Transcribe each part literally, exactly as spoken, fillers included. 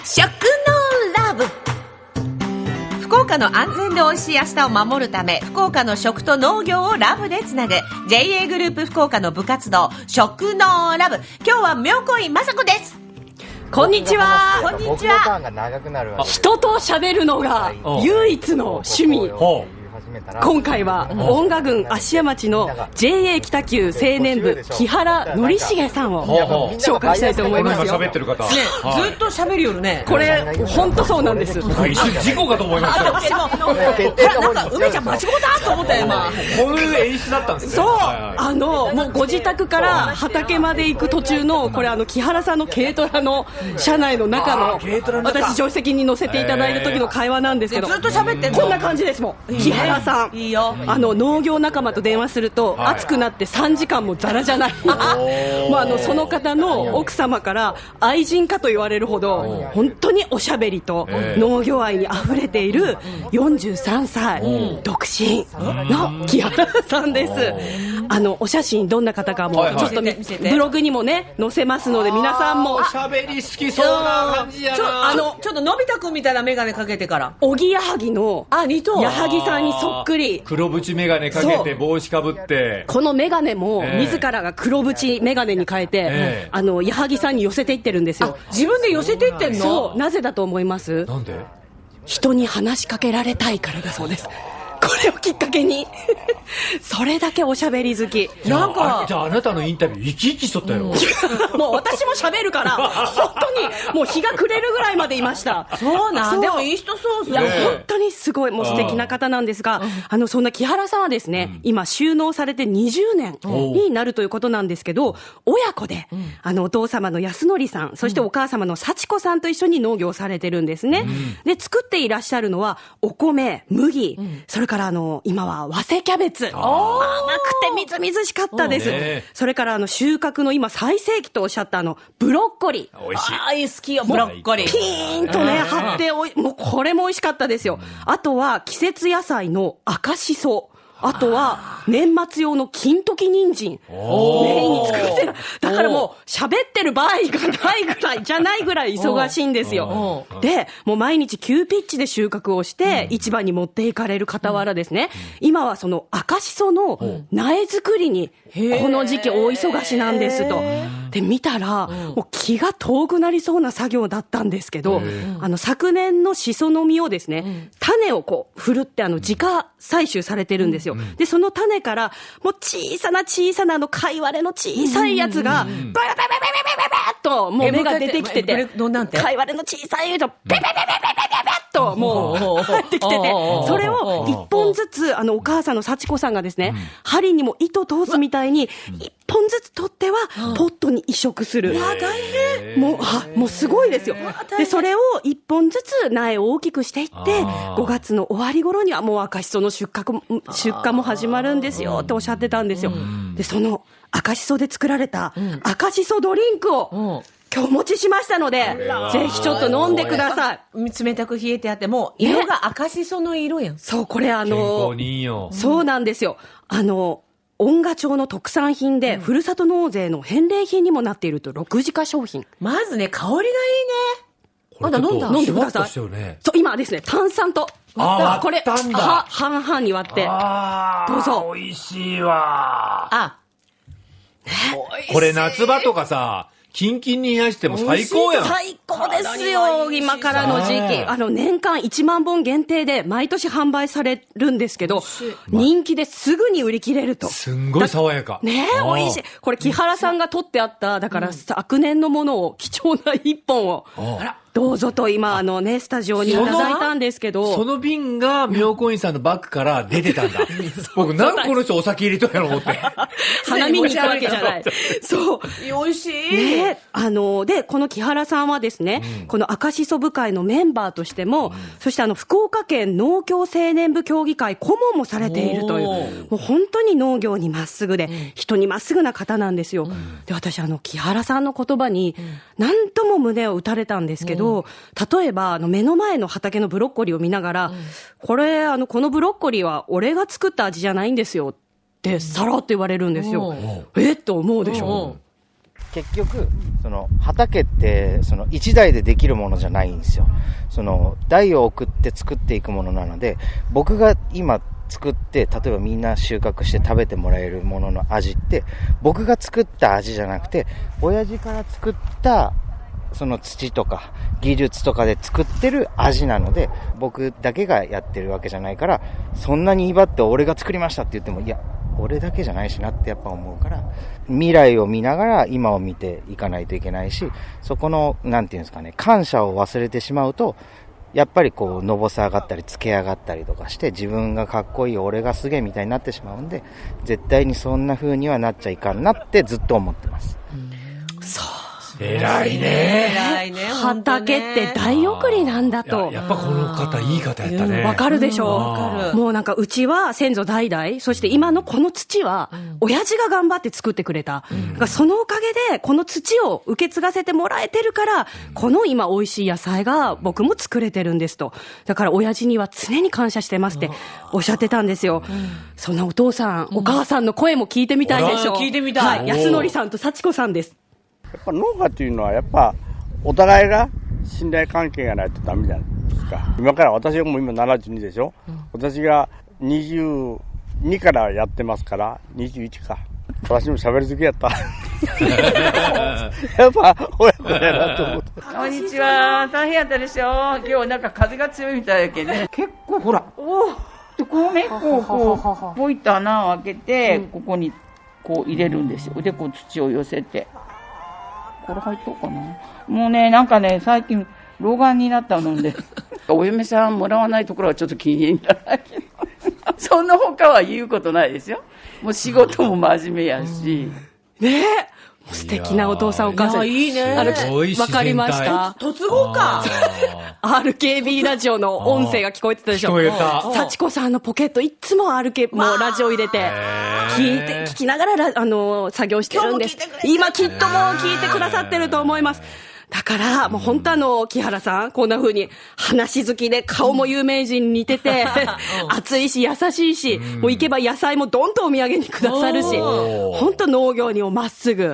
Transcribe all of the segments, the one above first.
食のラブ。福岡の安全で美味しい明日を守るため、福岡の食と農業をラブでつなぐ ジェイエー グループ福岡の部活動食のラブ。今日は妙高院雅子です。 こんにちは。 こんにちは。 人と喋るのが唯一の趣味。今回は恩賀郡芦屋町の ジェイエー 北九青年部木原典重さんを紹介したいと思いますよ。 喋ってる方、ね、 ずっと喋るよね。 これ本当そうなんです。 一瞬事故かと思いましたよ。 なんか梅ちゃん間違ったと思ったよ今。 こういう演出だったんですね。 そう、あのもうご自宅から畑まで行く途中のこれあの木原さんの軽トラの車内の中の私助手席に乗せていただいた時の会話なんですけど、 ずっと喋ってんのこんな感じですもん。木原さん、 いいよ。 あの農業仲間と電話すると、はい、暑くなってさんじかんもザラじゃないもうあのその方の奥様から愛人かと言われるほど本当におしゃべりと農業愛にあふれているよんじゅうさんさい独身の木原さんです。あのお写真どんな方かもちょっとブログにもね載せますので、皆さんもおしゃべり好きそうな感じやな。 ちょあのちょっとのび太くんみたいな眼鏡かけてから、 おぎやはぎの矢作さんにそっくり黒縁メガネかけて帽子かぶって、 このメガネも自らが黒縁メガネに変えて、えー、あの矢作さんに寄せていってるんですよ。 自分で寄せていってんの？ そう。なぜだと思います？ なんで？ 人に話しかけられたいからだそうです。これをきっかけにそれだけおしゃべり好き。 なんかじゃああなたのインタビュー生き生きしとったよ。 もう私もしゃべるから本当にもう日が暮れるぐらいまでいました。 そうなん。でもいい人そうそう。 いや本当にすごいもう素敵な方なんですが、あのそんな木原さんはですね、うん、今収納されてにじゅうねんになるということなんですけど、親子で、うん、あのお父様の安則さん、そしてお母様の幸子さんと一緒に農業をされてるんですね、うん、で作っていらっしゃるのはお米、麦、うん、それからあの今は早生キャベツ、甘くてみずみずしかったです、ね、それからあの収穫の今最盛期とおっしゃったあのブロッコリー、 美味しい。 あー好きよブロッコリー。 ピーンとね張っておい、もうこれも美味しかったですよ。あとは季節野菜の赤しそ、あとは年末用の金時人参メインに作ってる。だからもう喋ってる場合がないぐらいじゃないぐらい忙しいんですよ。でもう毎日急ピッチで収穫をして市場に持っていかれる傍らですね、今はその赤しその苗作りにこの時期大忙しなんですと。で見たらもう気が遠くなりそうな作業だったんですけど、あの昨年のしその実をですね、種をこう振るってあの自家採集されてるんですよ。でその種からもう小さな小さなあの貝割れの小さいやつがバババババババババッともう芽が出てきてて、貝割れの小さいやつがバババババババッともう入ってきてて、それを一本ずつあのお母さんの幸子さんがですね、針にも糸通すみたいに一本ずつ取ってはポットに移植する。 大変。 もうあもうすごいですよ。でそれを一本ずつ苗を大きくしていってごがつの終わり頃にはもう赤しその出荷出荷も始まるんですよっておっしゃってたんですよ。でその赤しそで作られた赤しそドリンクを今日お持ちしましたので、ぜひちょっと飲んでください。 冷たく冷えてあってもう色が赤しその色やん、ね、 そうこれあの健康にいいよ。 そうなんですよ。あの恩賀町の特産品で、うん、ふるさと納税の返礼品にもなっているとろくじか商品。 まずね香りがいいね。 まだ飲んだ飲んでください。 ね、 そう今ですね炭酸とあこれは半々に割ってどうぞ。 美味しいわ。 あ、 ね、これ夏場とかさキンキンに冷やしても最高やん。 最高ですよ。今からの時期あの年間いちまんぼん限定で毎年販売されるんですけど、人気ですぐに売り切れると。 すんごい爽やかねえ美味しい。これ木原さんが取ってあっただから、うん、昨年のものを貴重な一本をどうぞと今あのねスタジオにいただいたんですけど、 その瓶が妙高院さんのバッグから出てたんだ。僕なんかこの人お酒入れとやろ思って花見に行くわけじゃない。そう美味しい、 ね、あのでこの木原さんはですね、うん、この赤しそ部会のメンバーとしても、うん、そしてあの福岡県農協青年部協議会顧問もされているという、もう本当に農業にまっすぐで、うん、人にまっすぐな方なんですよ、うん、で私あの木原さんの言葉に何とも胸を打たれたんですけど、うん、例えばあの目の前の畑のブロッコリーを見ながら、うん、これあのこのブロッコリーは俺が作った味じゃないんですよってさらっと言われるんですよ、うん、えっと思うでしょ、 結局その畑ってその一台でできるものじゃないんですよ。その代を送って作っていくものなので、僕が今作って例えばみんな収穫して食べてもらえるものの味って僕が作った味じゃなくて、親父から作ったその土とか技術とかで作ってる味なので、僕だけがやってるわけじゃないから、そんなに威張って俺が作りましたって言っても、いや俺だけじゃないしなってやっぱ思うから、未来を見ながら今を見ていかないといけないし、そこのなんていうんですかね、感謝を忘れてしまうとやっぱりこうのぼせ上がったりつけ上がったりとかして、自分がかっこいい俺がすげえみたいになってしまうんで、絶対にそんな風にはなっちゃいかんなってずっと思ってます。 そう偉いね。 偉いね。 畑って大送りなんだと。 やっぱこの方いい方やったね。 わかるでしょう。 わかる。 もうなんかうちは先祖代々、そして今のこの土は親父が頑張って作ってくれた。だからそのおかげでこの土を受け継がせてもらえてるから、この今美味しい野菜が僕も作れてるんですと。だから親父には常に感謝してますっておっしゃってたんですよ。そんなお父さん、お母さんの声も聞いてみたいでしょう。 聞いてみたい。 はい、安則さんと幸子さんです。 やっぱ農家というのはやっぱお互いが信頼関係がないとダメじゃないですか。今から私はもう今ななじゅうにでしょ、うん、私がにじゅうにからやってますからにじゅういちか。私も喋り好きやったやっぱ親子やなと思って。 こんにちは。大変やったでしょ。今日なんか風が強いみたいだけどね、結構ほらおでこうね、こうこうこういった穴を開けて、うん、ここにこう入れるんですよ。でこう土を寄せて、これ入っとうかな。もうね、なんかね、最近老眼になったのでお嫁さんもらわないところはちょっと気にならないけどその他は言うことないですよ。もう仕事も真面目やし、 うん、ねえ、素敵なお父さんお母さん。 いいね。 あの、わかりました。 突合か。 アールケービー ラジオの音声が聞こえてたでしょ。 聞こえた。 幸子さんのポケットいつも アールケービー もうラジオ入れて聞いて聞きながらあの作業してるんです。今きっともう聞いてくださってると思います。だからもう本当あの木原さんこんな風に話好きで顔も有名人に似てて、うん、熱いし優しいし、うん、もう行けば野菜もどんとお土産にくださるし、本当農業にもまっすぐ、うん、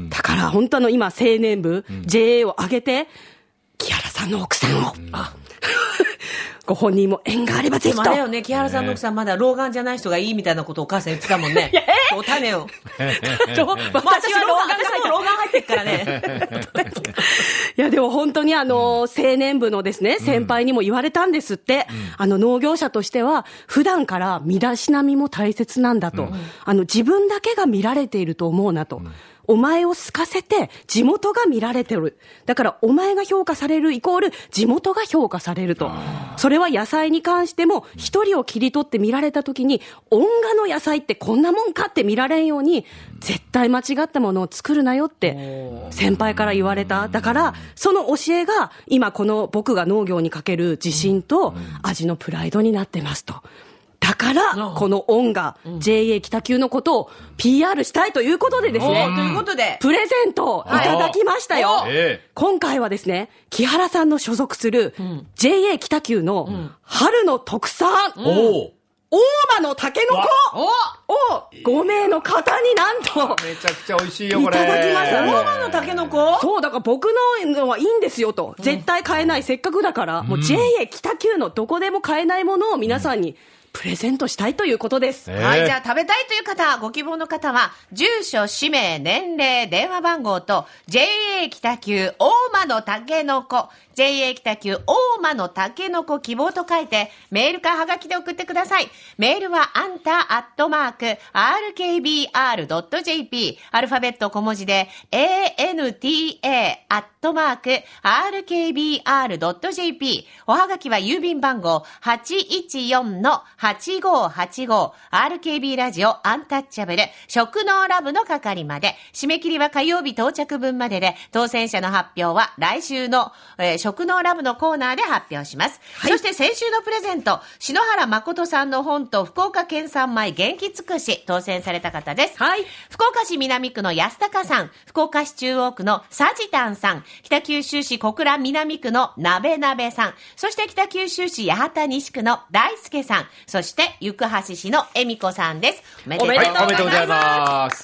だから本当の今青年部、うん、ジェーエー を挙げて木原さんの奥さんを、うん、ご本人も縁があればぜひと。 でもあれよね、木原さんの奥さんまだ老眼じゃない人がいいみたいなことをお母さん言ってたもんね。いや、えー、お種を。私は老眼が老眼入ってっからね。 いやでも本当にあの、うん、青年部のですね、先輩にも言われたんですって、うん、あの農業者としては普段から身だしなみも大切なんだと、うん、あの自分だけが見られていると思うなと。うん、お前を好かせて地元が見られてる。だからお前が評価されるイコール地元が評価されると。それは野菜に関しても一人を切り取って見られた時に、音画の野菜ってこんなもんかって見られんように絶対間違ったものを作るなよって先輩から言われた。だからその教えが今この僕が農業にかける自信と味のプライドになってますと。だから、この音が ジェーエー 北九のことを ピーアール したいということでですね、 ということで、 プレゼントをいただきましたよ。今回はですね、木原さんの所属する ジェーエー 北九の春の特産、大間のタケノコをご名の方になんとめちゃくちゃ美味しいよこれ。 いただきました。 大間のタケノコ？ そうだから僕ののはいいんですよと。絶対買えない、せっかくだから、もう ジェーエー 北九のどこでも買えないものを皆さんにプレゼントしたいということです。 えー、はい、じゃあ食べたいという方、ご希望の方は、住所、氏名、年齢、電話番号と、ジェーエー 北九大間のタケノコ、ジェーエー 北九大間のタケノコ希望と書いて、メールかはがきで送ってください。メールは、あんたアットマーク、アールケービーアールドットジェーピー、アルファベット小文字で、エーエヌティーエー アットマーク、アールケービーアールドットジェーピー、おはがきは郵便番号、はちいちよんのはちごはちご、アールケービー ラジオアンタッチャブル、食農ラブの係まで、締め切りは火曜日到着分までで、当選者の発表は来週の、えー、食農ラブのコーナーで発表します。はい、そして先週のプレゼント、篠原誠さんの本と福岡県産米元気尽くし、当選された方です。はい。福岡市南区の安高さん、福岡市中央区のさじたんさん、北九州市小倉南区のなべなべさん、そして北九州市八幡西区の大輔さん、そして行橋市の恵美子さんです。おめでとうございます。はい、おめでとうございます。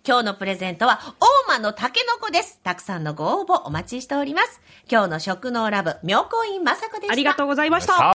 今日のプレゼントは大間のタケノコです。たくさんのご応募お待ちしております。今日の食のラブ、妙高院まさこでした。 ありがとうございました。